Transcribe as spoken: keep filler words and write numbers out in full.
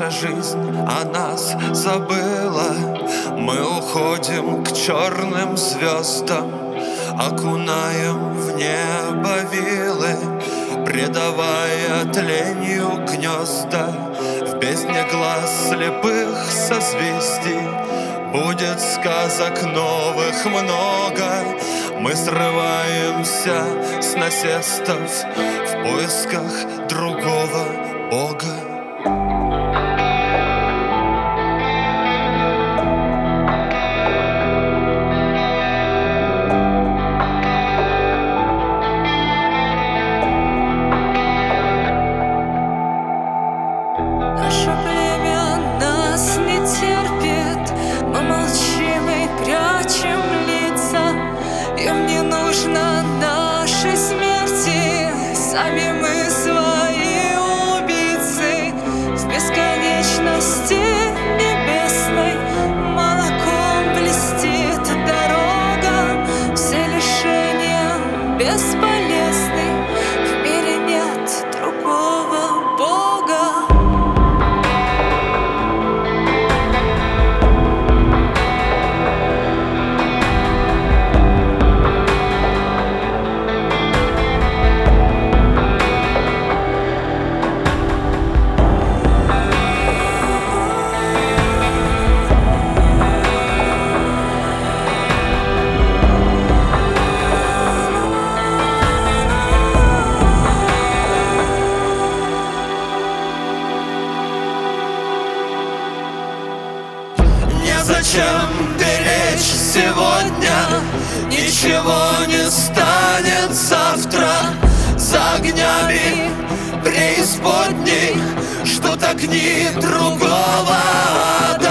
Наша жизнь о нас забыла. Мы уходим к черным звездам, окунаем в небо вилы, предавая тленью гнезда. В бездне глаз слепых созвездий будет сказок новых много. Мы срываемся с насестов в поисках другого Бога. Наше племя нас не терпит, мы молчим и прячем лица. Им не нужно нашей смерти, сами мы свои убийцы. В бесконечности небесной молоком блестит дорога. Все лишения бесполезны, в мире нет другого Бога. Зачем беречь сегодня? Ничего не станет завтра. За огнями преисподней ждут огни другого ада.